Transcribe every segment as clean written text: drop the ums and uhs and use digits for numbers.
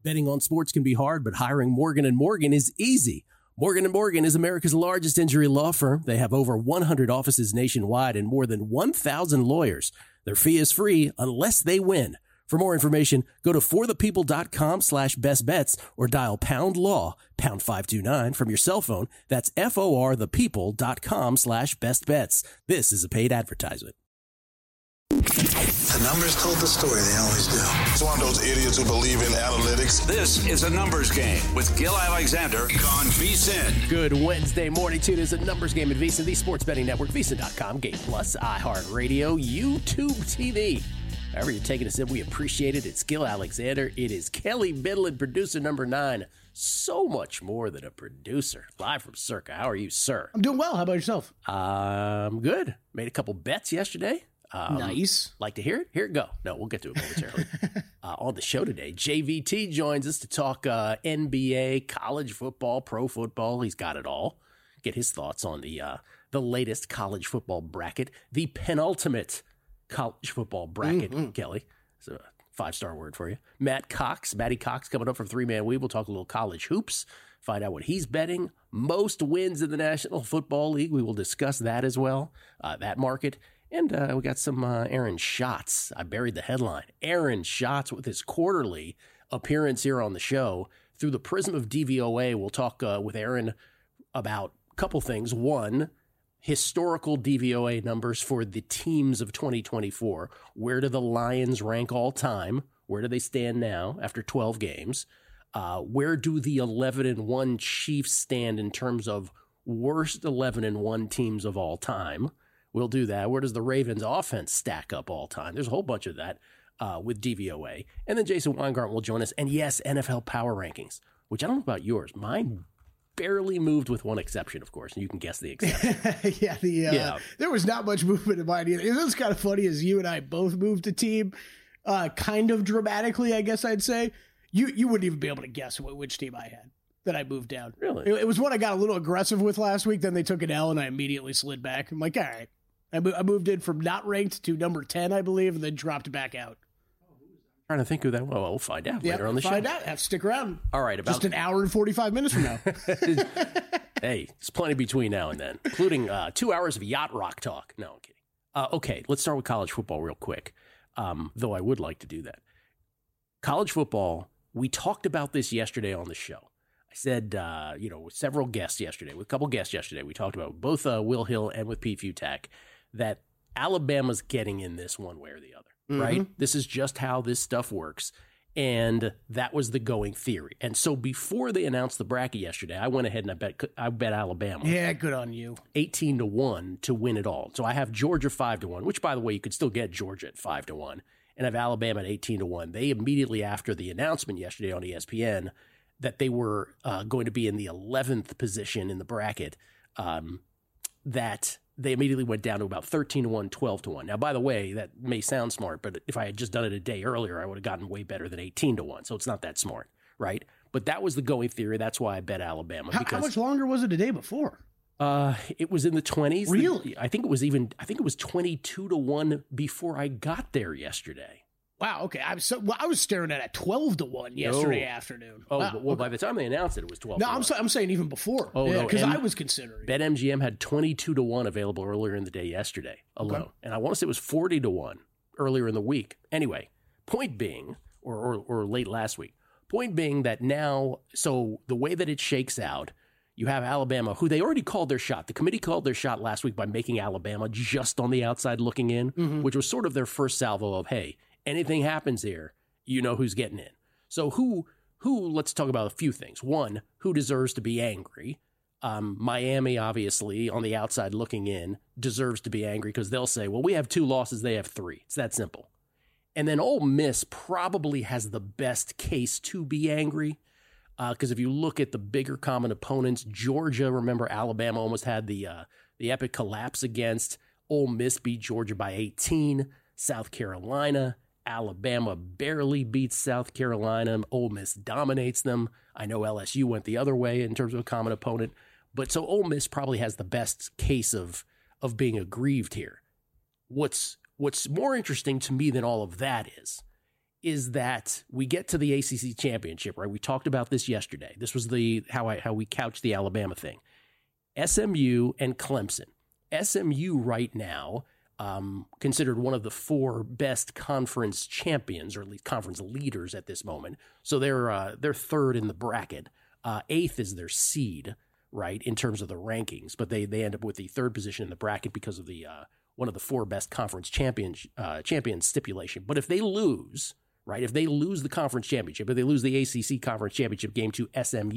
Betting on sports can be hard, but hiring Morgan & Morgan is easy. Morgan & Morgan is America's largest injury law firm. They have over 100 offices nationwide and more than 1,000 lawyers. Their fee is free unless they win. For more information, go to forthepeople.com/bestbets or dial pound law, pound 529 from your cell phone. That's forthepeople.com/bestbets. This is a paid advertisement. The numbers told the story, they always do. It's one of those idiots who believe in analytics. This is a numbers game with Gil Alexander on VSiN. Good Wednesday morning, tune. It's a numbers game at VSiN, the sports betting network, VSiN.com, Game Plus, iHeartRadio, YouTube TV. However you're taking us in, we appreciate it. It's Gil Alexander. It is Kelly Midland, producer number 9. So much more than a producer. Live from Circa. How are you, sir? I'm doing well. How about yourself? I'm good. Made a couple bets yesterday. Nice. Like to hear it? Here it go. No, we'll get to it momentarily. On the show today, JVT joins us to talk NBA, college football, pro football. He's got it all. Get his thoughts on the latest college football bracket, the penultimate college football bracket, Kelly. It's a 5-star word for you. Matty Cox coming up from 3-Man Weave. We'll talk a little college hoops, find out what he's betting. Most wins in the National Football League. We will discuss that as well, that market. And we got some Aaron Schatz. I buried the headline. Aaron Schatz with his quarterly appearance here on the show. Through the prism of DVOA, we'll talk with Aaron about a couple things. One, historical DVOA numbers for the teams of 2024. Where do the Lions rank all time? Where do they stand now after 12 games? Where do the 11-1 Chiefs stand in terms of worst 11-1 teams of all time? We'll do that. Where does the Ravens offense stack up all time? There's a whole bunch of that with DVOA. And then Jason Weingarten will join us. And yes, NFL Power Rankings, which I don't know about yours. Mine barely moved with one exception, of course. And you can guess the exception. There was not much movement in mine either. It was kind of funny as you and I both moved a team kind of dramatically, I guess I'd say. You wouldn't even be able to guess which team I had that I moved down. Really? It was one I got a little aggressive with last week. Then they took an L and I immediately slid back. I'm like, all right. I moved in from not ranked to number 10, I believe, and then dropped back out. Trying to think who that was. Well, we'll find out later on the show. Find out. Have to stick around. All right. Just an hour and 45 minutes from now. Hey, there's plenty between now and then, including 2 hours of yacht rock talk. No, I'm kidding. Okay, let's start with college football real quick, though I would like to do that. College football, we talked about this yesterday on the show. I said, with several guests yesterday, with a couple guests yesterday, we talked about both Will Hill and with Pete Futak, that Alabama's getting in this one way or the other, right? This is just how this stuff works. And that was the going theory. And so before they announced the bracket yesterday, I went ahead and I bet Alabama. Yeah, good on you. 18-1 to win it all. So I have Georgia 5-1, which, by the way, you could still get Georgia at 5-1, and I have Alabama at 18-1. They immediately after the announcement yesterday on ESPN that they were going to be in the 11th position in the bracket, that they immediately went down to about 13-1, 12-1. Now, by the way, that may sound smart, but if I had just done it a day earlier, I would have gotten way better than 18-1. So it's not that smart, right? But that was the going theory. That's why I bet Alabama. How much longer was it a day before? It was in the 20s. Really? I think it was 22-1 before I got there yesterday. Wow. Okay. I was staring at 12-1 yesterday afternoon. Oh, wow, well, by the time they announced it, it was 12. No, I'm saying even before. Oh, no, because I was considering. BetMGM had 22-1 available earlier in the day yesterday alone, and I want to say it was 40-1 earlier in the week. Anyway, point being, or late last week. Point being that now, so the way that it shakes out, you have Alabama, who they already called their shot. The committee called their shot last week by making Alabama just on the outside looking in, which was sort of their first salvo of, hey, anything happens here, you know who's getting in. So who? Let's talk about a few things. One, who deserves to be angry? Miami, obviously, on the outside looking in, deserves to be angry because they'll say, well, we have 2 losses, they have 3. It's that simple. And then Ole Miss probably has the best case to be angry because if you look at the bigger common opponents, Georgia, remember Alabama almost had the epic collapse against. Ole Miss beat Georgia by 18. South Carolina, Alabama barely beats South Carolina. Ole Miss dominates them. I know LSU went the other way in terms of a common opponent. But so Ole Miss probably has the best case of being aggrieved here. What's more interesting to me than all of that is that we get to the ACC championship, right? We talked about this yesterday. This was how we couched the Alabama thing. SMU and Clemson. SMU right now, considered one of the 4 best conference champions, or at least conference leaders at this moment. So they're third in the bracket. 8th is their seed, right, in terms of the rankings. But they end up with the 3rd position in the bracket because of the one of the 4 best conference champions stipulation. But if they lose, right, if they lose the conference championship, if they lose the ACC conference championship game to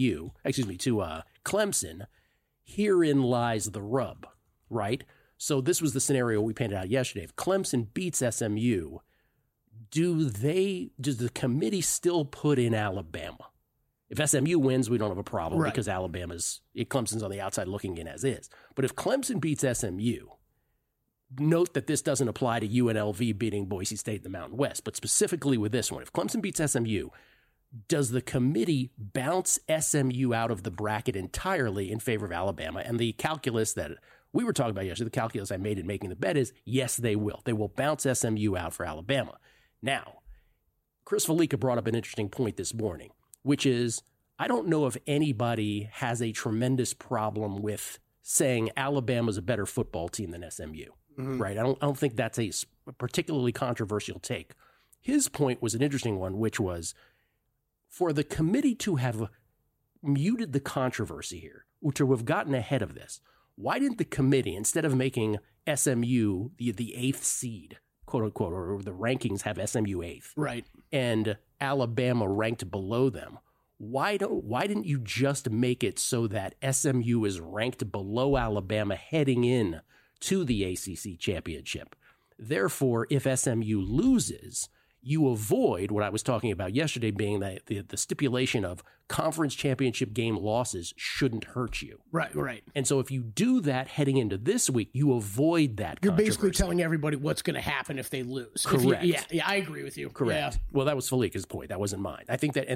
Clemson, herein lies the rub, right? So this was the scenario we painted out yesterday. If Clemson beats SMU, does the committee still put in Alabama? If SMU wins, we don't have a problem, right, because Clemson's on the outside looking in as is. But if Clemson beats SMU, note that this doesn't apply to UNLV beating Boise State in the Mountain West, but specifically with this one, if Clemson beats SMU, does the committee bounce SMU out of the bracket entirely in favor of Alabama? And the calculus that we were talking about yesterday, the calculus I made in making the bet is, yes, they will. They will bounce SMU out for Alabama. Now, Chris Fallica brought up an interesting point this morning, which is, I don't know if anybody has a tremendous problem with saying Alabama's a better football team than SMU, right? I don't think that's a particularly controversial take. His point was an interesting one, which was, for the committee to have muted the controversy here, or to have gotten ahead of this, why didn't the committee, instead of making SMU the 8th seed, quote unquote, or the rankings have SMU 8th, right, and Alabama ranked below them, why didn't you just make it so that SMU is ranked below Alabama heading in to the ACC championship? Therefore, if SMU loses, you avoid what I was talking about yesterday, being that the stipulation of conference championship game losses shouldn't hurt you. Right. And so if you do that heading into this week, you avoid that. You're basically telling everybody what's going to happen if they lose. Correct. Yeah, I agree with you. Correct. Yeah. Well, that was Fallica's point. That wasn't mine. I think that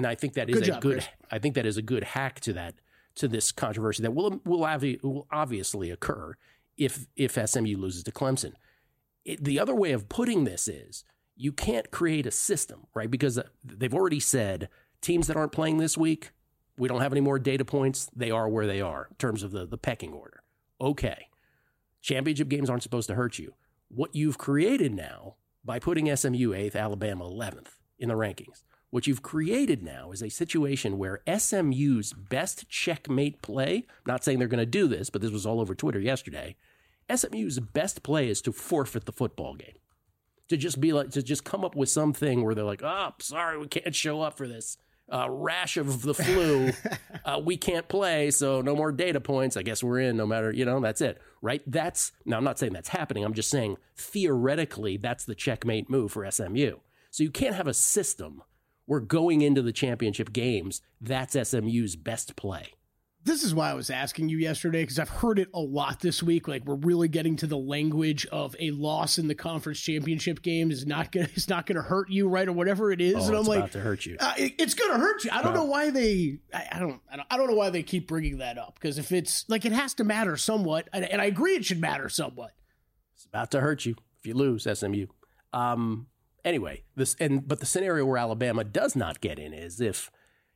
is a good hack to this controversy that will obviously occur if SMU loses to Clemson. The other way of putting this is, you can't create a system, right? Because they've already said teams that aren't playing this week, we don't have any more data points. They are where they are in terms of the pecking order. Okay. Championship games aren't supposed to hurt you. What you've created now by putting SMU 8th, Alabama 11th in the rankings, what you've created now is a situation where SMU's best checkmate play, I'm not saying they're going to do this, but this was all over Twitter yesterday, SMU's best play is to forfeit the football game. To just come up with something where they're like, oh, sorry, we can't show up for this rash of the flu. We can't play, so no more data points. I guess we're in no matter, that's it, right? Now, I'm not saying that's happening. I'm just saying theoretically that's the checkmate move for SMU. So you can't have a system where going into the championship games, that's SMU's best play. This is why I was asking you yesterday, because I've heard it a lot this week. Like, we're really getting to the language of a loss in the conference championship game is not gonna hurt you, right, or whatever it is. Oh, and I'm it's like, about to hurt you. It's gonna hurt you. I don't know why they. I don't know why they keep bringing that up, because if it's like, it has to matter somewhat, and I agree it should matter somewhat. It's about to hurt you if you lose, SMU. Anyway, but the scenario where Alabama does not get in is if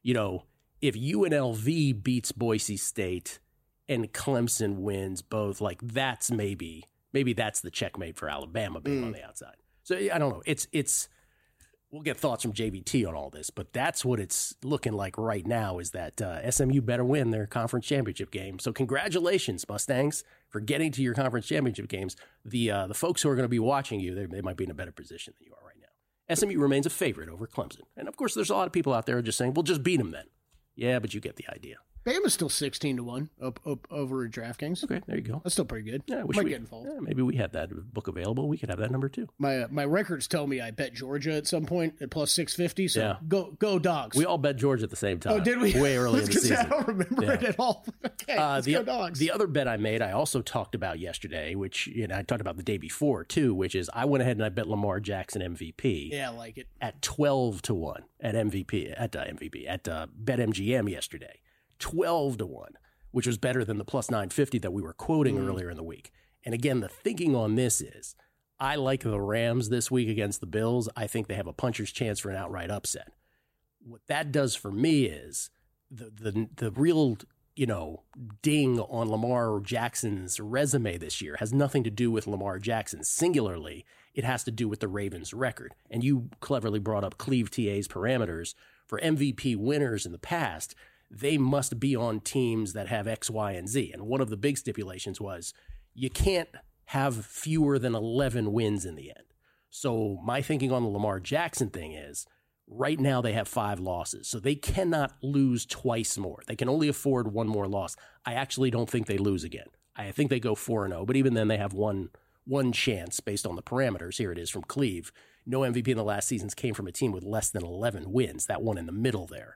UNLV beats Boise State and Clemson wins both, like that's maybe that's the checkmate for Alabama being on the outside. So I don't know. It's we'll get thoughts from JVT on all this, but that's what it's looking like right now, is that SMU better win their conference championship game. So congratulations, Mustangs, for getting to your conference championship games. The folks who are going to be watching you, they might be in a better position than you are right now. SMU remains a favorite over Clemson. And of course, there's a lot of people out there just saying, well, just beat them then. Yeah, but you get the idea. Bama's still 16-1 up over at DraftKings. Okay, there you go. That's still pretty good. Yeah, might get involved. Yeah, maybe we had that book available. We could have that number too. My records tell me I bet Georgia at some point at plus 650. So yeah. Go Dogs. We all bet Georgia at the same time. Oh, did we? Way early in the season. I don't remember it at all. Okay, let's go Dogs. The other bet I made, I also talked about yesterday, which I talked about the day before too, which is I went ahead and I bet Lamar Jackson MVP. Yeah, I like it. At 12-1 at BetMGM yesterday. 12-1, which was better than the plus 950 that we were quoting earlier in the week. And again, the thinking on this is I like the Rams this week against the Bills. I think they have a puncher's chance for an outright upset. What that does for me is the real, ding on Lamar Jackson's resume this year has nothing to do with Lamar Jackson singularly. It has to do with the Ravens' record. And you cleverly brought up Cleve TA's parameters. For MVP winners in the past, they must be on teams that have X, Y, and Z. And one of the big stipulations was you can't have fewer than 11 wins in the end. So my thinking on the Lamar Jackson thing is, right now they have 5 losses, so they cannot lose twice more. They can only afford one more loss. I actually don't think they lose again. I think they go 4-0, but even then they have one chance based on the parameters. Here it is from Cleve. No MVP in the last seasons came from a team with less than 11 wins, that one in the middle there.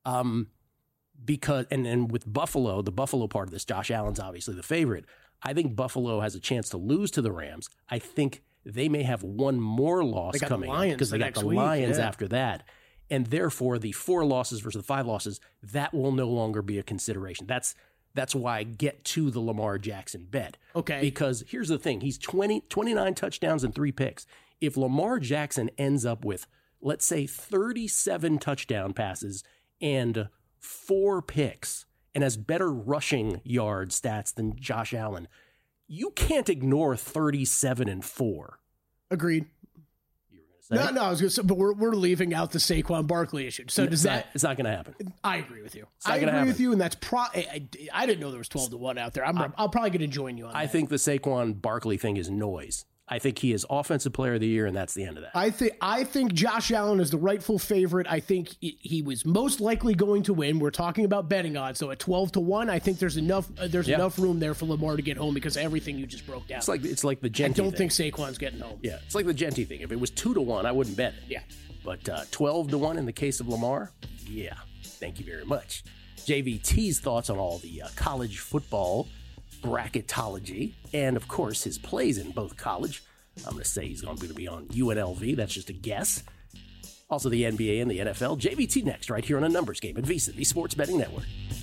Because and with Buffalo, the Buffalo part of this, Josh Allen's obviously the favorite. I think Buffalo has a chance to lose to the Rams. I think they may have one more loss coming up because they got the Lions after that. And therefore, the 4 losses versus the 5 losses, that will no longer be a consideration. That's why I get to the Lamar Jackson bet. Okay. Because here's the thing. He's 29 touchdowns and 3 picks. If Lamar Jackson ends up with, let's say, 37 touchdown passes and 4 picks and has better rushing yard stats than Josh Allen, you can't ignore 37 and 4. Agreed. You were going to say? No, I was going to say, but we're leaving out the Saquon Barkley issue. So it's not going to happen. I agree with you. I agree with you, and that's I didn't know there was 12-1 out there. I'll probably going to join you on that. I think the Saquon Barkley thing is noise. I think he is Offensive Player of the Year, and that's the end of that. I think Josh Allen is the rightful favorite. I think he was most likely going to win. We're talking about betting odds, so at 12-1, I think there's enough room there for Lamar to get home because of everything you just broke down. It's like the Genty. I don't think Saquon's getting home. Yeah, it's like the Genty thing. If it was 2-1, I wouldn't bet it. Yeah, but 12-1 in the case of Lamar, yeah. Thank you very much. JVT's thoughts on all the college football bracketology, and of course his plays in both college. I'm going to say he's going to be on UNLV. That's just a guess. Also the NBA and the NFL. JVT next, right here on A Numbers Game at VSiN, the Sports Betting Network.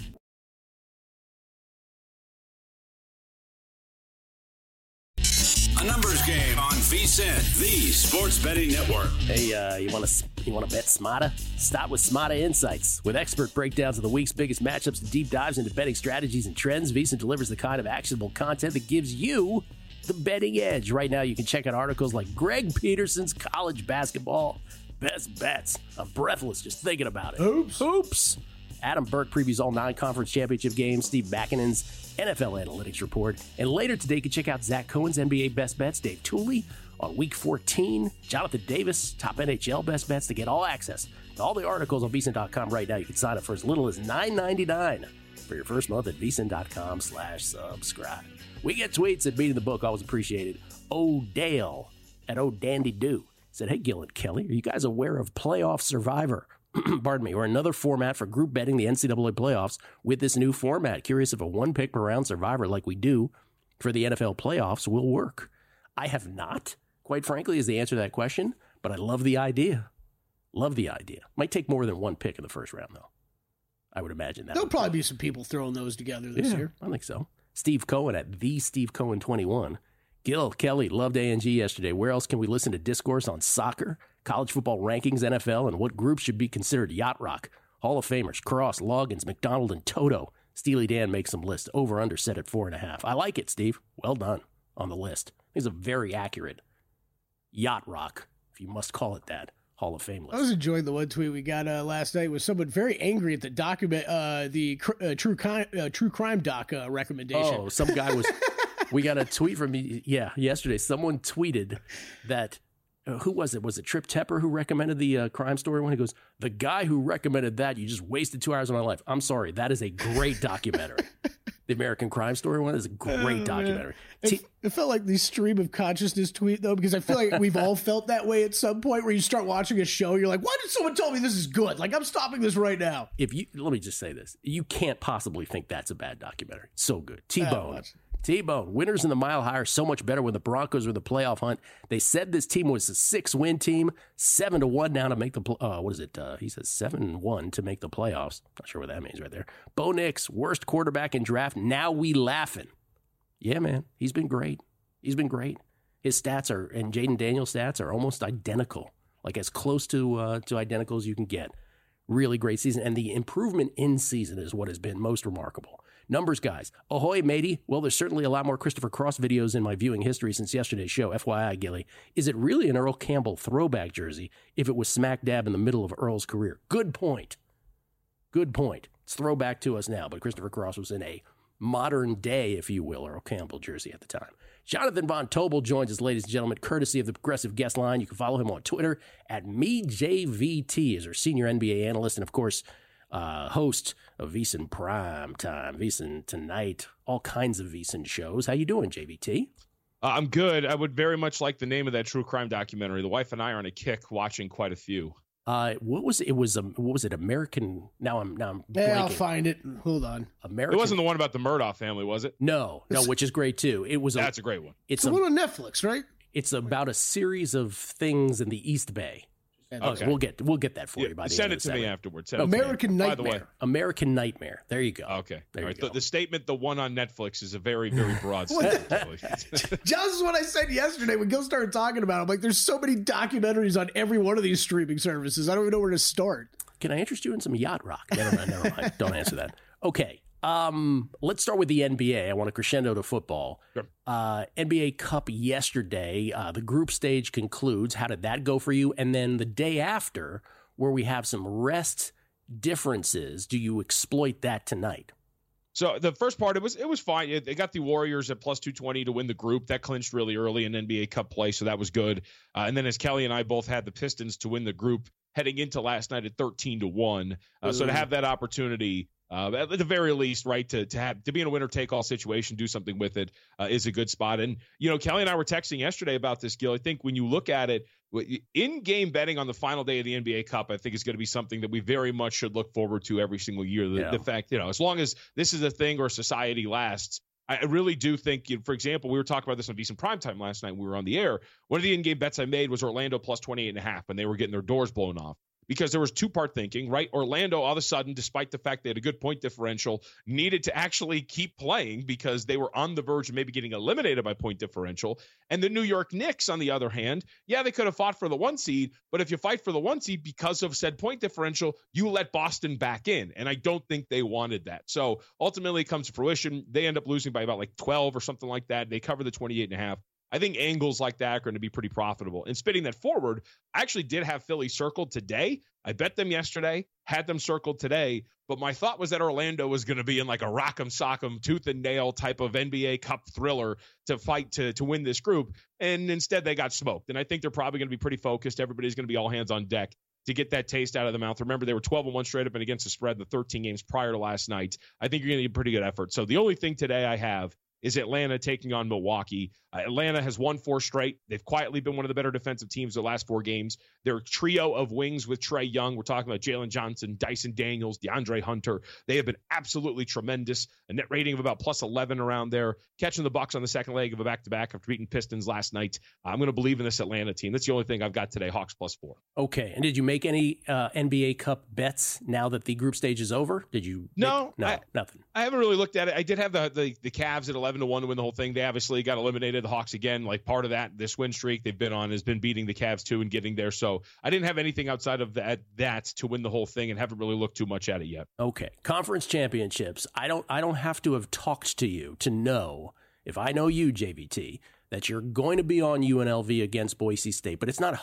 A Numbers Game on VSiN, the Sports Betting Network. Hey, you want to bet smarter? Start with Smarter Insights. With expert breakdowns of the week's biggest matchups and deep dives into betting strategies and trends, VSiN delivers the kind of actionable content that gives you the betting edge. Right now, you can check out articles like Greg Peterson's college basketball best bets. I'm breathless just thinking about it. Oops. Adam Burke previews all 9 conference championship games. Steve Mackinnon's NFL analytics report. And later today, you can check out Zach Cohen's NBA best bets. Dave Tooley on week 14. Jonathan Davis, top NHL best bets. To get all access to all the articles on VSiN.com right now, you can sign up for as little as $9.99 for your first month at VSiN.com/subscribe. We get tweets at Beating the Book, always appreciated. O'Dale at O'Dandy-Doo said, hey, Gil and Kelly, are you guys aware of Playoff Survivor? Pardon me, or another format for group betting the NCAA playoffs with this new format? Curious if a 1-pick per round Survivor like we do for the NFL playoffs will work. I have not, quite frankly, is the answer to that question, but I love the idea. Might take more than 1 pick in the first round, though. I would imagine that. There'll probably be some people throwing those together this year. I think so. Steve Cohen at the Steve Cohen 21. Gil, Kelly, loved ANG yesterday. Where else can we listen to discourse on soccer, college football rankings, NFL, and what groups should be considered yacht rock? Hall of Famers, Cross, Loggins, McDonald, and Toto. Steely Dan makes some list. Over under set at 4.5. I like it, Steve. Well done on the list. He's a very accurate yacht rock, if you must call it that, Hall of Fame list. I was enjoying the one tweet we got last night with someone very angry at the document, true crime doc recommendation. Oh, some guy was. We got a tweet from yesterday. Someone tweeted that. Who was it? Was it Trip Tepper who recommended the crime story one? He goes, the guy who recommended that, you just wasted 2 hours of my life. I'm sorry. That is a great documentary. The American Crime Story one is a great documentary. It felt like the stream of consciousness tweet, though, because I feel like we've all felt that way at some point where you start watching a show, you're like, why did someone tell me this is good? Like, I'm stopping this right now. Let me just say this. You can't possibly think that's a bad documentary. So good. T-Bone, winners in the Mile High are so much better when the Broncos were the playoff hunt. They said this team was a 6-win team, 7-1 now to make the he says 7-1 to make the playoffs. Not sure what that means right there. Bo Nix, worst quarterback in draft. Now we laughing. Yeah, man, he's been great. He His stats and Jaden Daniels' stats are almost identical, like as close to identical as you can get. Really great season, and the improvement in season is what has been most remarkable. Numbers, guys. Ahoy, matey. Well, there's certainly a lot more Christopher Cross videos in my viewing history since yesterday's show. FYI, Gilly. Is it really an Earl Campbell throwback jersey if it was smack dab in the middle of Earl's career? Good point. Good point. It's throwback to us now, but Christopher Cross was in a modern day, if you will, Earl Campbell jersey at the time. Jonathan Von Tobel joins us, ladies and gentlemen, courtesy of the Progressive Guest Line. You can follow him on Twitter at MeJVT as our senior NBA analyst and, of course, host of VSiN Prime Time, VSiN Tonight, all kinds of VSiN shows. How you doing, JVT? I'm good. I would very much like the name of that true crime documentary. The wife and I are on a kick watching quite a few. What was it? What was it? American. Now I'm. Yeah, I'll find it. Hold on. American. It wasn't the one about the Murdaugh family, was it? No, which is great too. It was. That's a great one. It's one on Netflix, right? It's about a series of things in the East Bay. Okay, we'll get that for you. By the send end it to me afterwards. American Nightmare. By the way, American Nightmare. There you go. Okay. There All you right. go. The statement, the one on Netflix, is a very, very broad statement. Just what I said yesterday when Gil started talking about it. I'm like, there's so many documentaries on every one of these streaming services. I don't even know where to start. Can I interest you in some yacht rock? Never mind. Don't answer that. Okay. Let's start with the NBA. I want to crescendo to football. Sure. NBA Cup yesterday, the group stage concludes. How did that go for you? And then the day after, where we have some rest differences, do you exploit that tonight? So the first part, it was fine. They got the Warriors at plus 220 to win the group. That clinched really early in NBA Cup play, so that was good. And then as Kelly and I both had the Pistons to win the group heading into last night at 13-1. So to have that opportunity, at the very least, right, to be in a winner-take-all situation, do something with it is a good spot. And, Kelly and I were texting yesterday about this, Gil. I think when you look at it, in-game betting on the final day of the NBA Cup, I think is going to be something that we very much should look forward to every single year. The fact, as long as this is a thing or society lasts, I really do think, for example, we were talking about this on VSiN Primetime last night when we were on the air. One of the in-game bets I made was Orlando plus 28.5 when they were getting their doors blown off. Because there was two-part thinking, right? Orlando, all of a sudden, despite the fact they had a good point differential, needed to actually keep playing because they were on the verge of maybe getting eliminated by point differential. And the New York Knicks, on the other hand, they could have fought for the 1 seed, but if you fight for the 1 seed because of said point differential, you let Boston back in. And I don't think they wanted that. So ultimately, it comes to fruition. They end up losing by about 12 or something like that. They cover the 28.5. I think angles like that are going to be pretty profitable. And spinning that forward, I actually did have Philly circled today. I bet them yesterday, had them circled today, but my thought was that Orlando was going to be in like a rock'em sock'em, tooth and nail type of NBA Cup thriller to fight to win this group. And instead they got smoked. And I think they're probably going to be pretty focused. Everybody's going to be all hands on deck to get that taste out of the mouth. Remember, they were 12-1 straight up and against the spread in the 13 games prior to last night. I think you're going to get a pretty good effort. So the only thing today I have is Atlanta taking on Milwaukee. Atlanta has won 4 straight. They've quietly been one of the better defensive teams the last 4 games. Their trio of wings with Trae Young, we're talking about Jalen Johnson, Dyson Daniels, DeAndre Hunter. They have been absolutely tremendous. A net rating of about plus 11 around there. Catching the Bucks on the second leg of a back-to-back after beating Pistons last night. I'm going to believe in this Atlanta team. That's the only thing I've got today, Hawks plus 4. Okay. And did you make any NBA Cup bets now that the group stage is over? Did you? No, nothing. I haven't really looked at it. I did have the Cavs at 11-1 to win the whole thing. They obviously got eliminated. The Hawks again, like part of that, this win streak they've been on has been beating the Cavs too and getting there. So I didn't have anything outside of that to win the whole thing and haven't really looked too much at it yet. Okay. Conference championships. I don't have to have talked to you to know, if I know you, JVT, that you're going to be on UNLV against Boise State, but it's not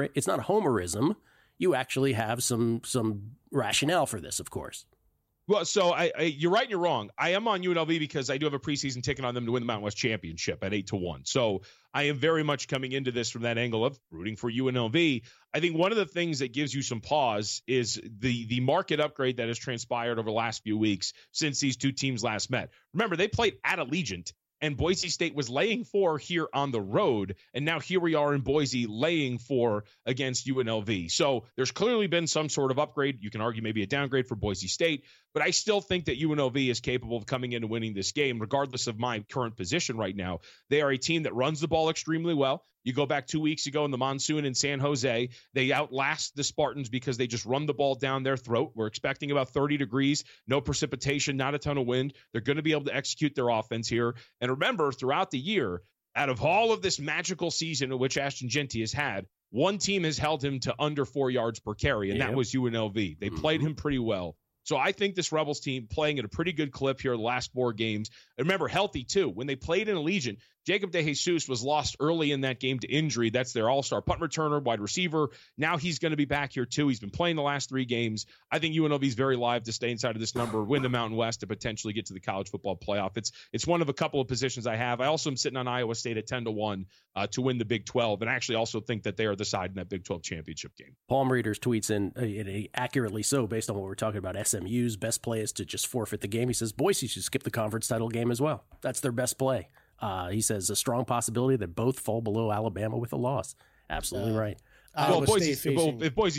homerism. You actually have some rationale for this, of course. Well, so you're right and you're wrong. I am on UNLV because I do have a preseason ticket on them to win the Mountain West Championship at 8-1. So I am very much coming into this from that angle of rooting for UNLV. I think one of the things that gives you some pause is the market upgrade that has transpired over the last few weeks since these two teams last met. Remember, they played at Allegiant, and Boise State was laying 4 here on the road, and now here we are in Boise laying 4 against UNLV. So there's clearly been some sort of upgrade. You can argue maybe a downgrade for Boise State, but I still think that UNLV is capable of coming in and winning this game, regardless of my current position right now. They are a team that runs the ball extremely well. You go back 2 weeks ago in the monsoon in San Jose, they outlast the Spartans because they just run the ball down their throat. We're expecting about 30 degrees, no precipitation, not a ton of wind. They're going to be able to execute their offense here. And remember, throughout the year, out of all of this magical season in which Ashton Jeanty has had, one team has held him to under 4 yards per carry, and that was UNLV. They played him pretty well. So I think this Rebels team playing at a pretty good clip here the last 4 games. And remember, healthy too. When they played in Allegiant, Jacob DeJesus was lost early in that game to injury. That's their all-star punt returner, wide receiver. Now he's going to be back here too. He's been playing the last 3 games. I think UNLV is very live to stay inside of this number, win the Mountain West, to potentially get to the college football playoff. It's one of a couple of positions I have. I also am sitting on Iowa State at 10-1 to win the Big 12, and I actually also think that they are the side in that Big 12 championship game. Palm Readers tweets in accurately so, based on what we're talking about. SMU's best play is to just forfeit the game. He says Boise should skip the conference title game as well. That's their best play. He says a strong possibility that both fall below Alabama with a loss. Absolutely right. Well, if Boise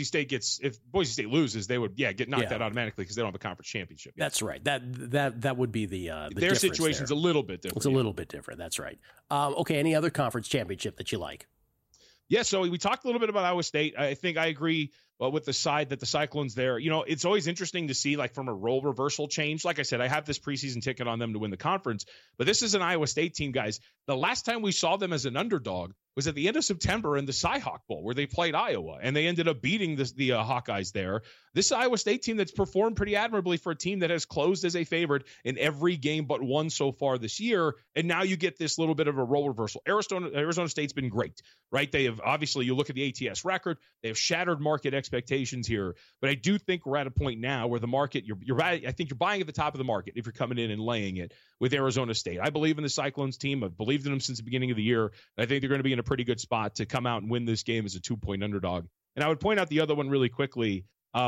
State loses, they would get knocked out automatically because they don't have a conference championship yet. That's right. That would be the their situation's there. A little bit different. It's a little bit different. That's right. Okay. Any other conference championship that you like? Yeah. So we talked a little bit about Iowa State. I think I agree with the side that the Cyclones there. You know, it's always interesting to see, like, from a role reversal change. Like I said, I have this preseason ticket on them to win the conference, but this is an Iowa State team, guys. The last time we saw them as an underdog was at the end of September in the Cy-Hawk Bowl, where they played Iowa, and they ended up beating the Hawkeyes there. This Iowa State team that's performed pretty admirably for a team that has closed as a favorite in every game but one so far this year, and now you get this little bit of a role reversal. Arizona State's been great, right? They have, obviously, you look at the ATS record, they have shattered market expectations here, but I do think we're at a point now where the market, I think you're buying at the top of the market if you're coming in and laying it with Arizona State. I believe in the Cyclones team. I've believed in them since the beginning of the year. I think they're going to be in a pretty good spot to come out and win this game as a 2-point underdog. And I would point out the other one really quickly.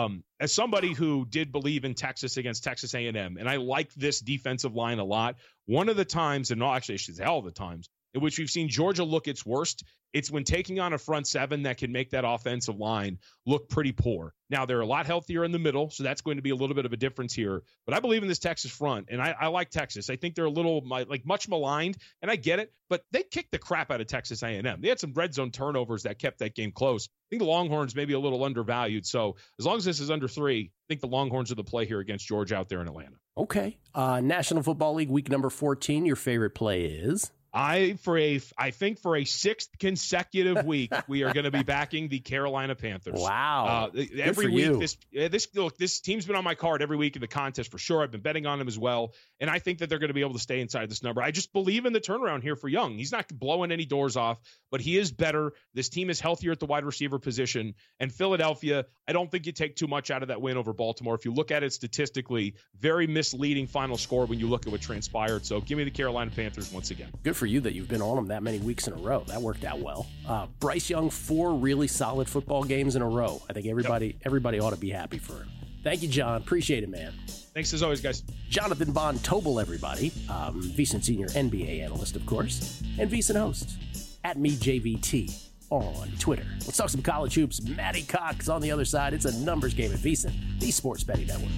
As somebody who did believe in Texas against Texas A&M, and I like this defensive line a lot, one of the times, and actually I should say all the times, in which we've seen Georgia look its worst, it's when taking on a front seven that can make that offensive line look pretty poor. Now, they're a lot healthier in the middle, so that's going to be a little bit of a difference here. But I believe in this Texas front, and I like Texas. I think they're a little, much maligned, and I get it, but they kicked the crap out of Texas A&M. They had some red zone turnovers that kept that game close. I think the Longhorns may be a little undervalued, so as long as this is under 3, I think the Longhorns are the play here against Georgia out there in Atlanta. Okay. National Football League week number 14, your favorite play is? I think for a 6th consecutive week, we are going to be backing the Carolina Panthers. Wow. Every week, this team's been on my card every week in the contest for sure. I've been betting on them as well. And I think that they're going to be able to stay inside this number. I just believe in the turnaround here for Young. He's not blowing any doors off, but he is better. This team is healthier at the wide receiver position. And Philadelphia, I don't think you take too much out of that win over Baltimore. If you look at it statistically, very misleading final score when you look at what transpired. So give me the Carolina Panthers once again. Good for you that you've been on them that many weeks in a row. That worked out well. Bryce Young, 4 really solid football games in a row. I think everybody ought to be happy for him. Thank you, John. Appreciate it, man. Thanks as always, guys. Jonathan Von Tobel, everybody. VSiN Senior NBA analyst, of course, and VSiN host at MeJVT on Twitter. Let's talk some college hoops. Matty Cox on the other side. It's a numbers game at VSiN, the Sports Betting Network.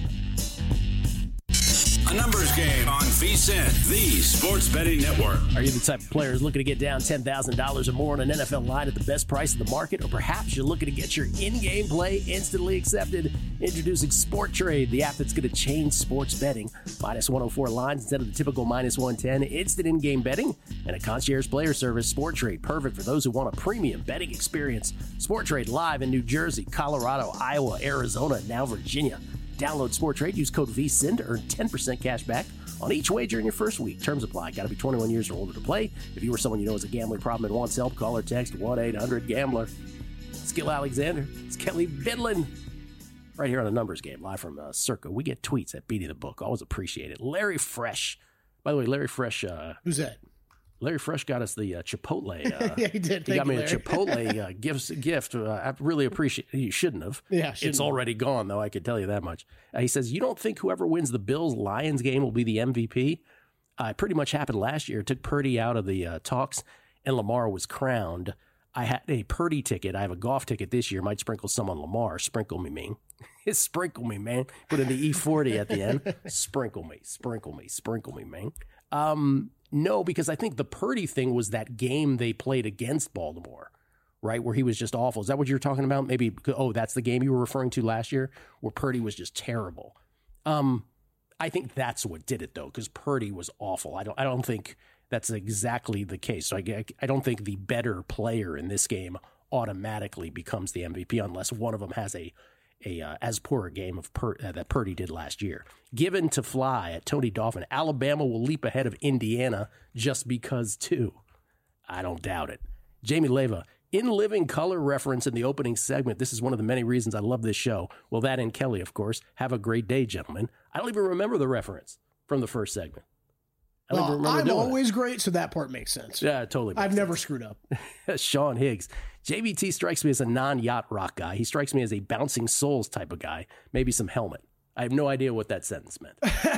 A numbers game on VSiN, the Sports Betting Network. Are you the type of players looking to get down $10,000 or more on an NFL line at the best price in the market? Or perhaps you're looking to get your in-game play instantly accepted? Introducing Sport Trade, the app that's going to change sports betting. Minus 104 lines instead of the typical minus 110. Instant in-game betting and a concierge player service. Sport Trade, perfect for those who want a premium betting experience. Sport Trade live in New Jersey, Colorado, Iowa, Arizona, and now Virginia. Download Sport Trade. Use code VSiN to earn 10% cash back on each wager in your first week. Terms apply. Got to be 21 years or older to play. If you or someone you know has a gambling problem and wants help, call or text 1-800-GAMBLER. It's Gil Alexander. It's Kelly Bidlin. Right here on a numbers game, live from Circa. We get tweets at Beating the Book. Always appreciate it. Larry Fresh. By the way, Larry Fresh. Who's that? Larry Fresh got us the Chipotle. Yeah, he did. He got me a Chipotle gift. I really appreciate it. You shouldn't have. Yeah, it's already gone, though. I could tell you that much. He says, you don't think whoever wins the Bills-Lions game will be the MVP? It pretty much happened last year. It took Purdy out of the talks, and Lamar was crowned. I had a Purdy ticket. I have a golf ticket this year. Might sprinkle some on Lamar. Sprinkle me, man. Sprinkle me, man. Put in the E40 at the end. Sprinkle me, man. No, because I think the Purdy thing was that game they played against Baltimore, right, where he was just awful. Is that what you were talking about? Maybe, that's the game you were referring to last year, where Purdy was just terrible. I think that's what did it, though, because Purdy was awful. I don't think that's exactly the case. So I don't think the better player in this game automatically becomes the MVP unless one of them has a as poor a game of that Purdy did last year. Given to Fly at Tony Dolphin, Alabama will leap ahead of Indiana just because, too. I don't doubt it. Jamie Leva, in living color reference in the opening segment, this is one of the many reasons I love this show. Well, that and Kelly, of course. Have a great day, gentlemen. I don't even remember the reference from the first segment. I'm always great, so that part makes sense. Yeah, totally. I've never screwed up. Sean Higgs. JVT strikes me as a non-yacht rock guy. He strikes me as a bouncing souls type of guy. Maybe some helmet. I have no idea what that sentence meant.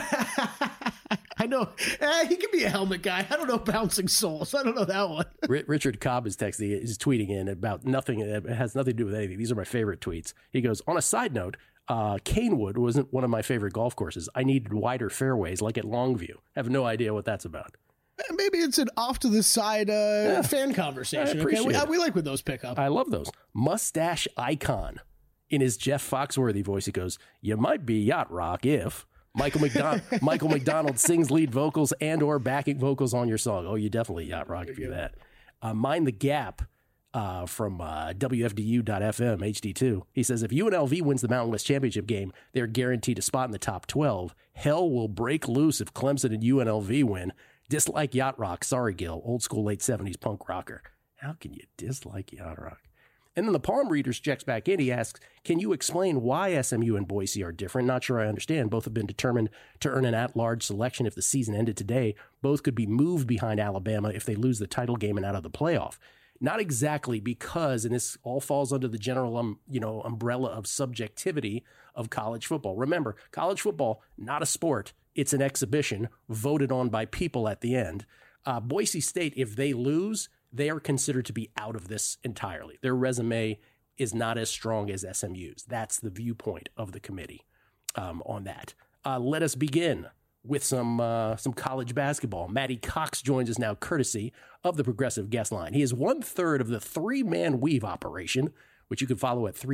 I know. He could be a helmet guy. I don't know bouncing souls. I don't know that one. Richard Cobb is tweeting in about nothing. It has nothing to do with anything. These are my favorite tweets. He goes, on a side note, Canewood wasn't one of my favorite golf courses. I needed wider fairways like at Longview. I have no idea what that's about. Maybe it's an off to the side fan conversation. Okay, we like when those pick up. I love those. Mustache Icon. In his Jeff Foxworthy voice, he goes, you might be yacht rock if Michael McDonald sings lead vocals and or backing vocals on your song. Oh, you definitely yacht rock if you're that. Mind the Gap from WFDU.FM, HD2. He says, if UNLV wins the Mountain West Championship game, they're guaranteed a spot in the top 12. Hell will break loose if Clemson and UNLV win. Dislike yacht rock. Sorry, Gil. Old school late 70s punk rocker. How can you dislike yacht rock? And then the palm readers checks back in. He asks, can you explain why SMU and Boise are different? Not sure I understand. Both have been determined to earn an at-large selection if the season ended today. Both could be moved behind Alabama if they lose the title game and out of the playoff. Not exactly, because, and this all falls under the general umbrella of subjectivity of college football. Remember, college football, not a sport. It's an exhibition voted on by people at the end. Boise State, if they lose, they are considered to be out of this entirely. Their resume is not as strong as SMU's. That's the viewpoint of the committee on that. Let us begin with some college basketball. Matty Cox joins us now, courtesy of the Progressive Guest Line. He is 1/3 of the three-man weave operation, which you can follow at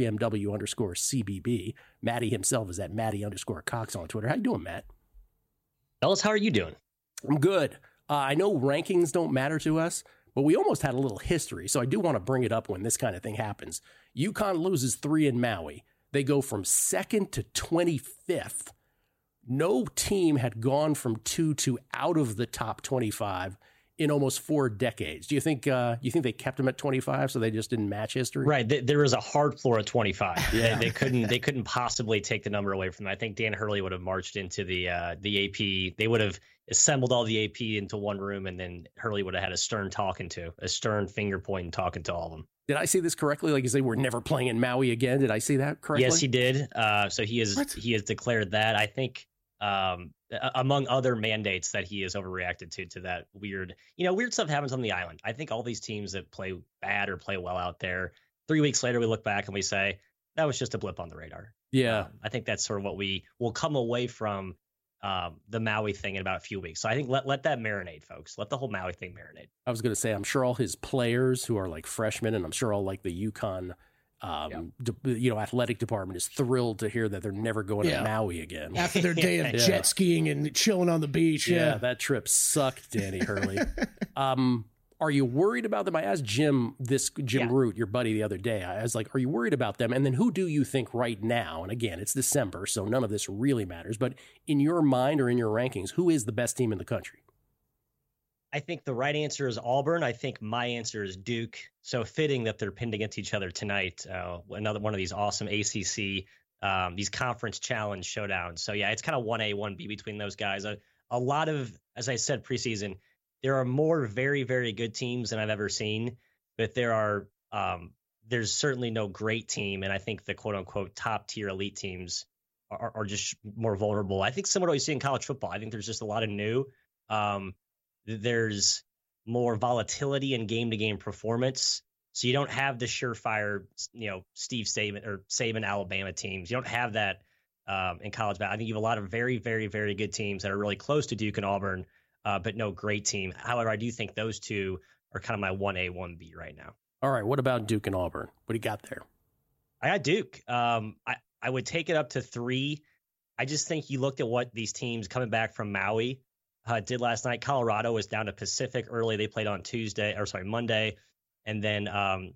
3MW_CBB. Matty himself is at Matty_Cox on Twitter. How you doing, Matt? Ellis, how are you doing? I'm good. I know rankings don't matter to us, but we almost had a little history, so I do want to bring it up when this kind of thing happens. UConn loses 3 in Maui. They go from 2nd to 25th. No team had gone from 2 to out of the top 25 in almost 4 decades. Do you think they kept them at 25 so they just didn't match history? Right. There was a hard floor at 25. Yeah. They couldn't possibly take the number away from them. I think Dan Hurley would have marched into the AP. They would have assembled all the AP into one room, and then Hurley would have had a stern finger pointing talking to all of them. Did I see this correctly? Like you say, we're never playing in Maui again. Did I see that correctly? Yes, he did. So he has declared that. I think among other mandates that he has overreacted to that weird stuff happens on the island. I think all these teams that play bad or play well out there, 3 weeks later we look back and we say that was just a blip on the radar. Yeah, I think that's sort of what we will come away from the Maui thing in about a few weeks. So I think let that marinate, folks. Let the whole Maui thing marinate. I was going to say, I'm sure all his players who are like freshmen, and I'm sure all like the UConn athletic department is thrilled to hear that they're never going to Maui again after their day of jet skiing and chilling on the beach. Yeah, that trip sucked, Danny Hurley. Are you worried about them? I asked Jim Root, your buddy, the other day. I was like, are you worried about them? And then who do you think right now? And again, it's December, so none of this really matters. But in your mind or in your rankings, who is the best team in the country? I think the right answer is Auburn. I think my answer is Duke. So fitting that they're pinned against each other tonight. Another one of these awesome ACC, these conference challenge showdowns. So yeah, it's kind of 1A, 1B between those guys. A lot of, as I said, preseason, there are more very, very good teams than I've ever seen, but there's certainly no great team. And I think the quote unquote top tier elite teams are just more vulnerable. I think similar to what you see in college football. I think there's just a lot of new. There's more volatility in game-to-game performance. So you don't have the surefire, Steve Saban or Saban Alabama teams. You don't have that in college. But I think you have a lot of very, very, very good teams that are really close to Duke and Auburn, but no great team. However, I do think those two are kind of my 1A, 1B right now. All right. What about Duke and Auburn? What do you got there? I got Duke. I would take it up to 3. I just think you looked at what these teams coming back from Maui, did last night. Colorado was down to Pacific early. They played on Monday. And then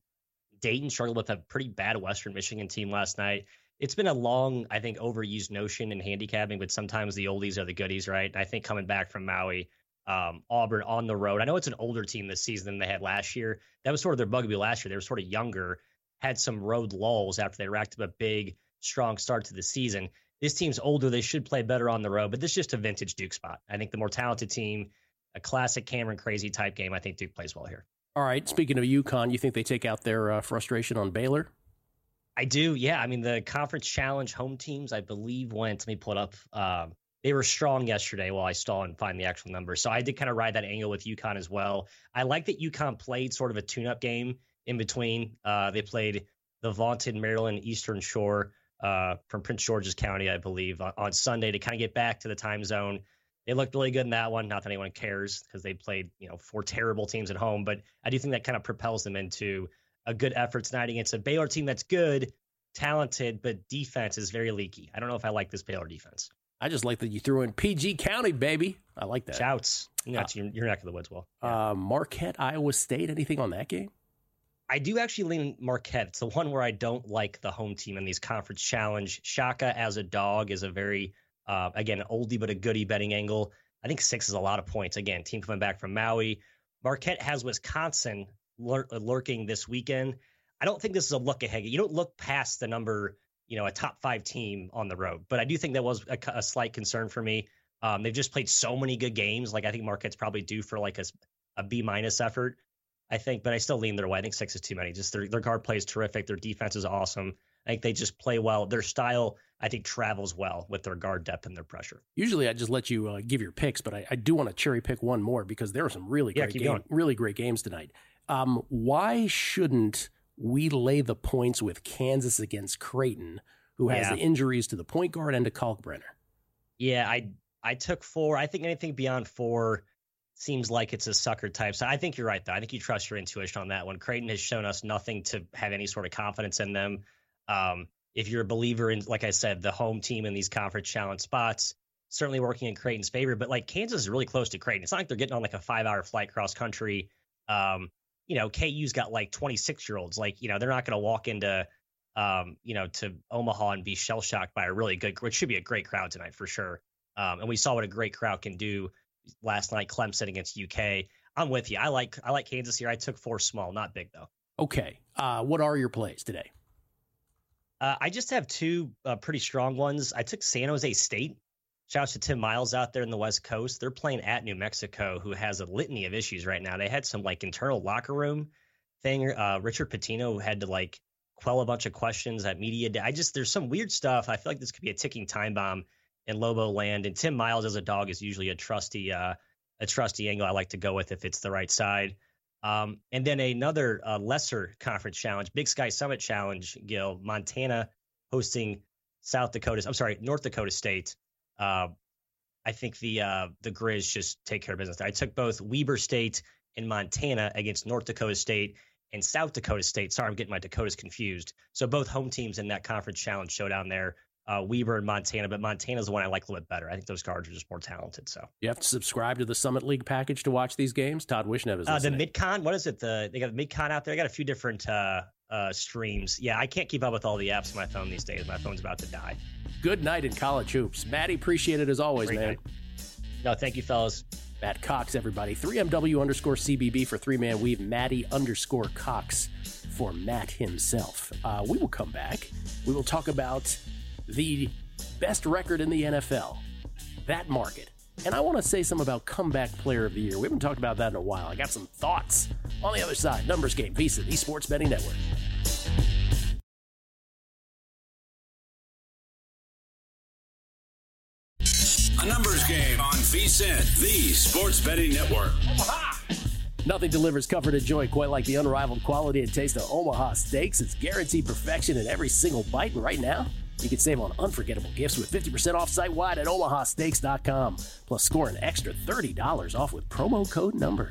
Dayton struggled with a pretty bad Western Michigan team last night. It's been a long, I think, overused notion in handicapping, but sometimes the oldies are the goodies, right? And I think coming back from Maui, Auburn on the road. I know it's an older team this season than they had last year. That was sort of their bugaboo last year. They were sort of younger, had some road lulls after they racked up a big, strong start to the season. This team's older. They should play better on the road, but this is just a vintage Duke spot. I think the more talented team, a classic Cameron Crazy type game, I think Duke plays well here. All right. Speaking of UConn, you think they take out their frustration on Baylor? I do, yeah. I mean, the Conference Challenge home teams, I believe, let me pull it up. They were strong yesterday while I stall and find the actual numbers. So I did kind of ride that angle with UConn as well. I like that UConn played sort of a tune-up game in between. They played the vaunted Maryland Eastern Shore from Prince George's County, I believe, on Sunday to kind of get back to the time zone. They looked really good in that one. Not that anyone cares because they played, 4 terrible teams at home. But I do think that kind of propels them into a good effort tonight against a Baylor team that's good, talented, but defense is very leaky. I don't know if I like this Baylor defense. I just like that you threw in PG County, baby. I like that. Shouts. That's your neck of the woods, Will. Yeah. Marquette, Iowa State, anything on that game? I do actually lean Marquette. It's the one where I don't like the home team in these Conference Challenge. Shaka as a dog is a very, again, an oldie but a goodie betting angle. I think 6 is a lot of points. Again, team coming back from Maui. Marquette has Wisconsin lurking this weekend. I don't think this is a look ahead. You don't look past the number, a top 5 team on the road. But I do think that was a slight concern for me. They've just played so many good games. Like I think Marquette's probably due for like a B- effort, I think. But I still lean their way. I think 6 is too many. Just their guard play is terrific. Their defense is awesome. I think they just play well. Their style, I think, travels well with their guard depth and their pressure. Usually I just let you give your picks, but I do want to cherry pick one more because there are some really great games tonight. Why shouldn't we lay the points with Kansas against Creighton, who has the injuries to the point guard and to Kalkbrenner? Yeah, I took 4. I think anything beyond 4 seems like it's a sucker type. So I think you're right, though. I think you trust your intuition on that one. Creighton has shown us nothing to have any sort of confidence in them. If you're a believer in, like I said, the home team in these Conference Challenge spots, certainly working in Creighton's favor. But like Kansas is really close to Creighton. It's not like they're getting on like a 5-hour flight cross country. KU's got like 26-year-olds. Like, they're not going to walk into, to Omaha and be shell shocked by a really good, which should be a great crowd tonight for sure. And we saw what a great crowd can do last night, Clemson against UK. I'm with you. I like Kansas here. I took 4 small, not big though. Okay. What are your plays today? I just have 2 pretty strong ones. I took San Jose State. Shout out to Tim Miles out there in the West Coast. They're playing at New Mexico, who has a litany of issues right now. They had some like internal locker room thing. Richard Pitino had to quell a bunch of questions at media day. There's some weird stuff. I feel like this could be a ticking time bomb in Lobo land. And Tim Miles as a dog is usually a trusty angle I like to go with if it's the right side. And then another lesser conference challenge, Big Sky Summit Challenge, Gil, Montana hosting North Dakota State. I think the Grizz just take care of business. I took both Weber State and Montana against North Dakota State and South Dakota State. Sorry, I'm getting my Dakotas confused. So both home teams in that conference challenge showdown there, Weber and Montana, but Montana's the one I like a little bit better. I think those guards are just more talented. So you have to subscribe to the Summit League package to watch these games. Todd Wishnev is listening. The MidCon. What is it? They got the MidCon out there. I got a few different streams. Yeah, I can't keep up with all the apps on my phone these days. My phone's about to die. Good night in college hoops. Matty, appreciate it as always, Great man. night. No, thank you, fellas. Matt Cox, everybody. 3MW_CBB for 3-Man Weave. Matty_Cox for Matt himself. We will come back. We will talk about the best record in the NFL, that market. And I want to say something about comeback player of the year. We haven't talked about that in a while. I got some thoughts on the other side. Numbers Game, VSiN, the Sports Betting Network. A Numbers Game on VSiN, the Sports Betting Network. Nothing delivers comfort and joy quite like the unrivaled quality and taste of Omaha Steaks. It's guaranteed perfection in every single bite. And right now, you can save on unforgettable gifts with 50% off site-wide at omahasteaks.com. Plus, score an extra $30 off with promo code NUMBERS.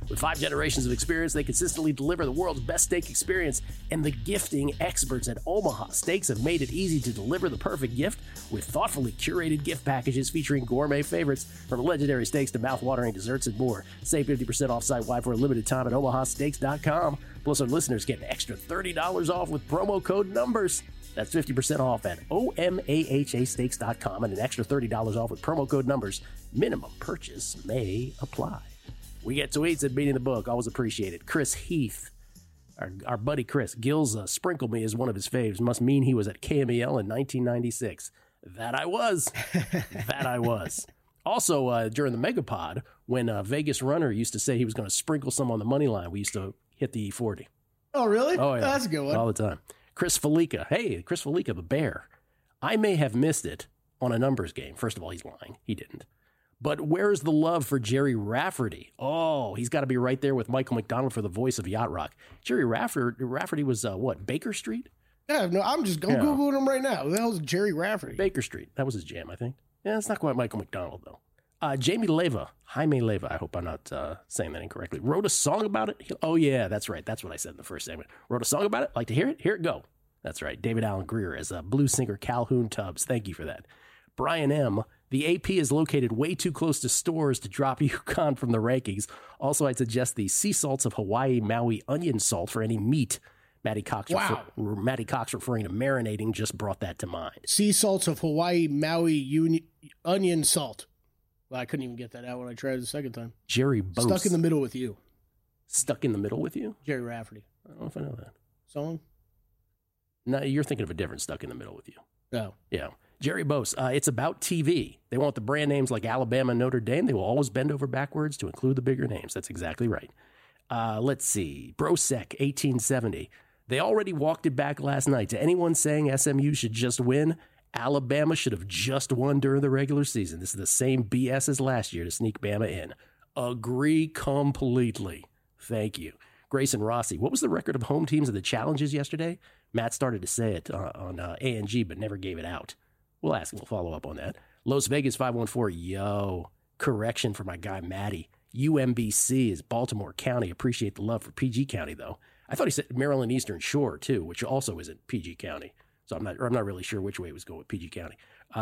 With 5 generations of experience, they consistently deliver the world's best steak experience, and the gifting experts at Omaha Steaks have made it easy to deliver the perfect gift with thoughtfully curated gift packages featuring gourmet favorites from legendary steaks to mouth-watering desserts and more. Save 50% off site-wide for a limited time at omahasteaks.com. Plus, our listeners get an extra $30 off with promo code NUMBERS. That's 50% off at omahasteaks.com and an extra $30 off with promo code NUMBERS. Minimum purchase may apply. We get tweets at Beating the Book. Always appreciated. Chris Heath, our buddy Chris, Gills sprinkled me as one of his faves. Must mean he was at KMEL in 1996. That I was. That I was. Also, during the Megapod, when Vegas Runner used to say he was going to sprinkle some on the money line, we used to hit the E40. Oh, really? Oh, yeah. That's a good one. All the time. Chris Felica. Hey, Chris Felica, the Bear. I may have missed it on a numbers game. First of all, he's lying. He didn't. But where's the love for Jerry Rafferty? Oh, he's got to be right there with Michael McDonald for the voice of Yacht Rock. Jerry Rafferty was, Baker Street? Yeah, no, I'm Googling him right now. Who the hell is Jerry Rafferty? Baker Street. That was his jam, I think. Yeah, it's not quite Michael McDonald, though. Jaime Leyva, I hope I'm not saying that incorrectly, wrote a song about it. Oh, yeah, that's right. That's what I said in the first segment. Wrote a song about it. Like to hear it? Here it go. That's right. David Allen Greer as blues singer Calhoun Tubbs. Thank you for that. Brian M., the AP is located way too close to stores to drop UConn from the rankings. Also, I'd suggest the sea salts of Hawaii Maui onion salt for any meat. Matty Cox referring to marinating just brought that to mind. Sea salts of Hawaii Maui onion salt. Well, I couldn't even get that out when I tried it the second time. Jerry Bose. Stuck in the Middle with You. Stuck in the Middle with You? Jerry Rafferty. I don't know if I know that. Song? No, you're thinking of a different Stuck in the Middle with You. No. Yeah. Jerry Bose. It's about TV. They want the brand names like Alabama and Notre Dame. They will always bend over backwards to include the bigger names. That's exactly right. Let's see. Brosec, 1870. They already walked it back last night. To anyone saying SMU should just win, Alabama should have just won during the regular season. This is the same BS as last year to sneak Bama in. Agree completely. Thank you. Grayson Rossi. What was the record of home teams of the challenges yesterday? Matt started to say it on A&G, but never gave it out. We'll ask him. We'll follow up on that. Las Vegas 514. Yo, correction for my guy Matty. UMBC is Baltimore County. Appreciate the love for PG County, though. I thought he said Maryland Eastern Shore, too, which also isn't PG County. So I'm not really sure which way it was going with PG County.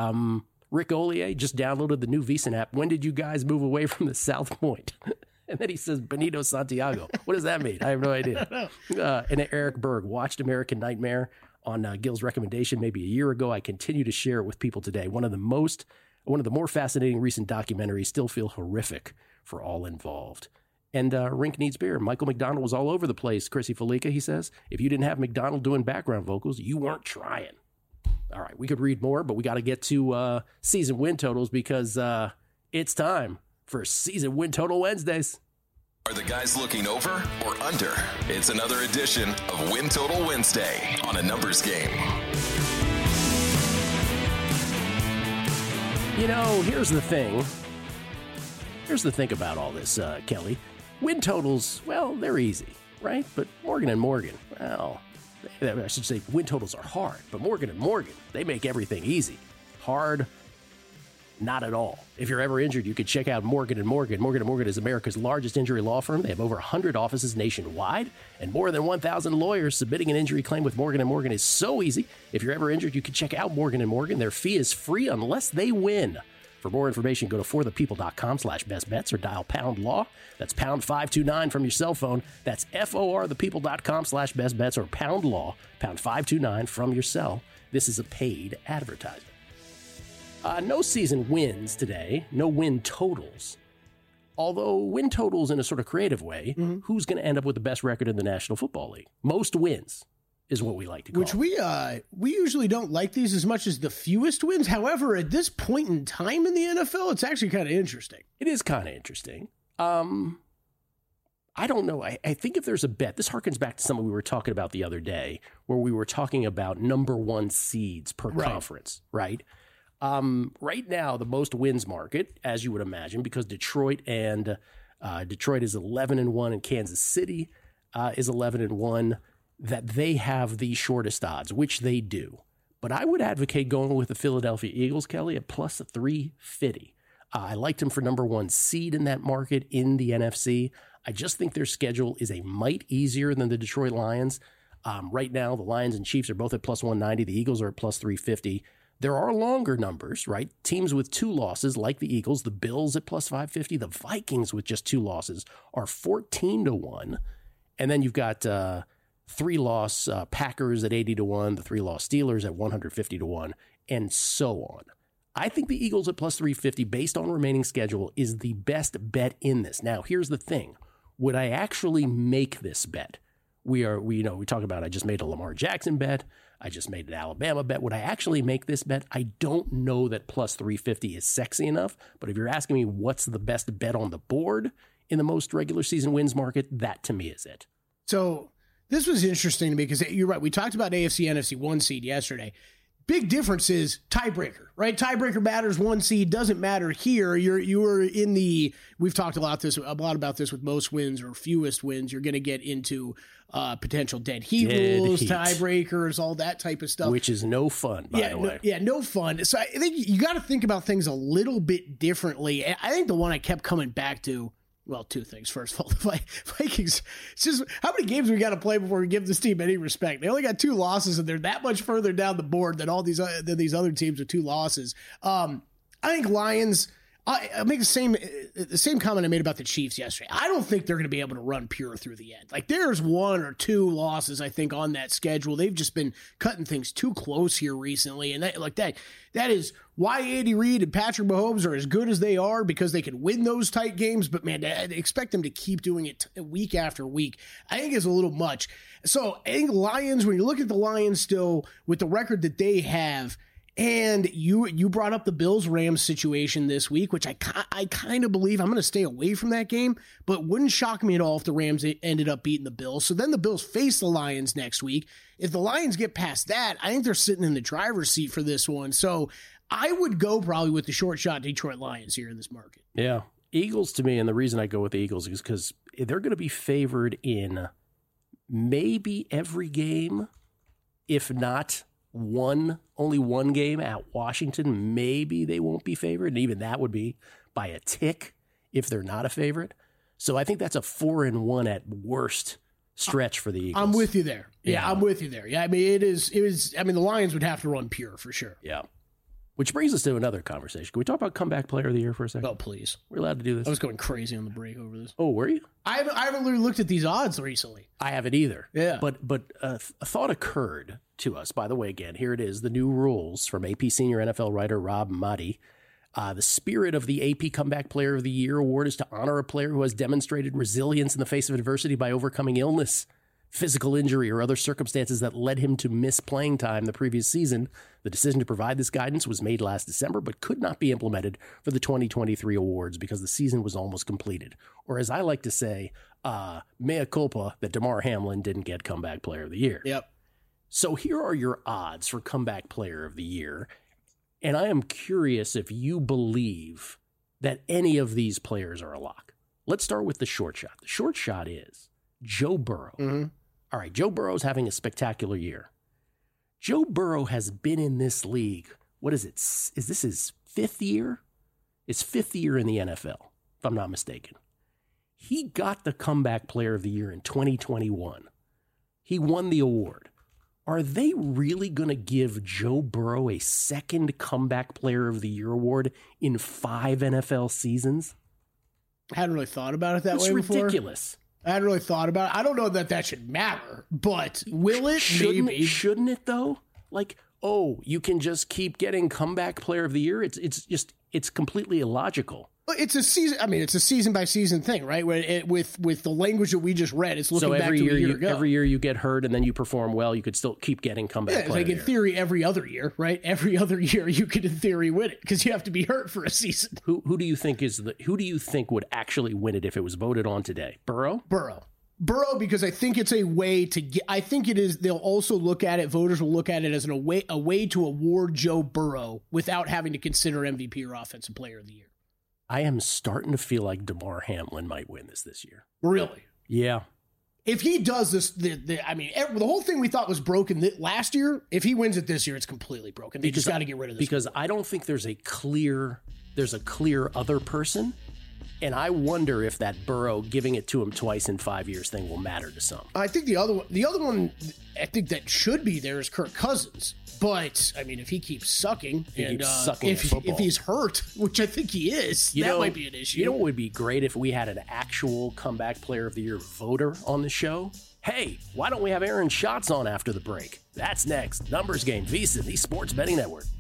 Rick Ollier just downloaded the new VSiN app. When did you guys move away from the South Point? And then he says Benito Santiago. What does that mean? I have no idea. And Eric Berg watched American Nightmare on Gil's recommendation maybe a year ago. I continue to share it with people today. One of the more fascinating recent documentaries. Still feel horrific for all involved. And Rink Needs Beer. Michael McDonald was all over the place. Chrissy Felica, he says. If you didn't have McDonald doing background vocals, you weren't trying. All right, we could read more, but we got to get to season win totals because it's time for Season Win Total Wednesdays. Are the guys looking over or under? It's another edition of Win Total Wednesday on A Numbers Game. You know, here's the thing. Here's the thing about all this, Kelly. Win totals, well, they're easy, right? But Morgan & Morgan, well, I should say win totals are hard. But Morgan & Morgan, they make everything easy. Hard, not at all. If you're ever injured, you can check out Morgan & Morgan. Morgan & Morgan is America's largest injury law firm. They have over 100 offices nationwide and more than 1,000 lawyers. Submitting an injury claim with Morgan & Morgan is so easy. If you're ever injured, you can check out Morgan & Morgan. Their fee is free unless they win. For more information, go to forthepeople.com/bestbets or dial pound law. That's pound 529 from your cell phone. That's forthepeople.com/bestbets or pound law, pound 529 from your cell. This is a paid advertisement. No season wins today, no win totals. Although win totals in a sort of creative way, who's going to end up with the best record in the National Football League? Most wins is what we like to call it. Which we usually don't like these as much as the fewest wins. However, at this point in time in the NFL, it's actually kind of interesting. It is kind of interesting. I don't know. I think if there's a bet, this harkens back to something we were talking about the other day, where we were talking about number one seeds per conference, right? Right now, the most wins market, as you would imagine, because Detroit is 11-1 and Kansas City is 11-1, that they have the shortest odds, which they do. But I would advocate going with the Philadelphia Eagles, Kelly, at plus 350. I liked him for number 1 seed in that market in the NFC. I just think their schedule is a mite easier than the Detroit Lions. Right now, the Lions and Chiefs are both at plus 190. The Eagles are at plus 350. There are longer numbers, right? Teams with 2 losses, like the Eagles, the Bills at plus 550, the Vikings with just 2 losses are 14-1. And then you've got 3-loss Packers at 80-1, the 3-loss Steelers at 150-1, and so on. I think the Eagles at plus 350, based on remaining schedule, is the best bet in this. Now, here's the thing. Would I actually make this bet? We talk about I just made a Lamar Jackson bet. I just made an Alabama bet. Would I actually make this bet? I don't know that plus 350 is sexy enough, but if you're asking me what's the best bet on the board in the most regular season wins market, that to me is it. So this was interesting to me because you're right. We talked about AFC, NFC 1 seed yesterday. Big difference is tiebreaker, right? Tiebreaker matters. 1 seed doesn't matter here. You were in the. We've talked a lot about this with most wins or fewest wins. You're going to get into potential dead heat rules, tiebreakers, all that type of stuff, which is no fun. By the way, no fun. So I think you got to think about things a little bit differently. I think the one I kept coming back to. Well, 2 things. First of all, the Vikings, it's just how many games we got to play before we give this team any respect? They only got 2 losses, and they're that much further down the board than all these other teams with 2 losses. I think Lions, I make the same comment I made about the Chiefs yesterday. I don't think they're going to be able to run pure through the end. Like, there's 1 or 2 losses, I think, on that schedule. They've just been cutting things too close here recently, and that is why Andy Reid and Patrick Mahomes are as good as they are, because they can win those tight games. But, man, I expect them to keep doing it week after week. I think it's a little much. So I think Lions, when you look at the Lions still with the record that they have, and you brought up the Bills-Rams situation this week, which I kind of believe. I'm going to stay away from that game, but wouldn't shock me at all if the Rams ended up beating the Bills. So then the Bills face the Lions next week. If the Lions get past that, I think they're sitting in the driver's seat for this one. So I would go probably with the short shot Detroit Lions here in this market. Yeah. Eagles to me, and the reason I go with the Eagles is because they're going to be favored in maybe every game, if not only one game at Washington. Maybe they won't be favored, and even that would be by a tick if they're not a favorite. So I think that's a 4-1 at worst stretch for the Eagles. I'm with you there. Yeah, I'm with you there. Yeah, I mean, it was. I mean, the Lions would have to run pure for sure. Yeah. Which brings us to another conversation. Can we talk about comeback player of the year for a second? Oh, please. We're allowed to do this. I was going crazy on the break over this. Oh, were you? I haven't really looked at these odds recently. I haven't either. Yeah. But a thought occurred to us. By the way, again, here it is, the new rules from AP senior NFL writer Rob Maaddi. The spirit of the AP Comeback Player of the Year award is to honor a player who has demonstrated resilience in the face of adversity by overcoming illness, physical injury, or other circumstances that led him to miss playing time the previous season. The decision to provide this guidance was made last December, but could not be implemented for the 2023 awards because the season was almost completed. Or as I like to say, mea culpa that Damar Hamlin didn't get Comeback Player of the Year. Yep. So here are your odds for Comeback Player of the Year. And I am curious if you believe that any of these players are a lock. Let's start with the short shot. The short shot is Joe Burrow. Mm-hmm. All right, Joe Burrow's having a spectacular year. Joe Burrow has been in this league. What is it? Is this his 5th year? His 5th year in the NFL, if I'm not mistaken. He got the Comeback Player of the Year in 2021. He won the award. Are they really going to give Joe Burrow a second Comeback Player of the Year award in 5 NFL seasons? I hadn't really thought about it that way before. It's ridiculous. I hadn't really thought about it. I don't know that should matter, but will it? Maybe. Shouldn't it, though? Like, oh, you can just keep getting Comeback Player of the Year? It's completely illogical. It's a season. I mean, it's a season by season thing, right? With the language that we just read, it's looking back to a year ago. Every year you get hurt and then you perform well, you could still keep getting Comeback Player. Like in theory, every other year, right? Every other year you could, in theory, win it because you have to be hurt for a season. Who do you think would actually win it if it was voted on today? Burrow, because I think it's a way to get. I think it is. They'll also look at it. Voters will look at it as a way to award Joe Burrow without having to consider MVP or Offensive Player of the Year. I am starting to feel like Damar Hamlin might win this year. Really? Yeah. If he does this, the whole thing we thought was broken last year, if he wins it this year, it's completely broken. They just got to get rid of this. Because I don't think there's a clear there's a clear other person. And I wonder if that Burrow giving it to him twice in 5 years thing will matter to some. I think the other one I think that should be there is Kirk Cousins. But, I mean, if he keeps sucking, if he's hurt, which I think he is, that might be an issue. You know what would be great if we had an actual comeback player of the year voter on the show? Hey, why don't we have Aaron Schatz on after the break? That's next. Numbers Game, VSiN, the Sports Betting Network.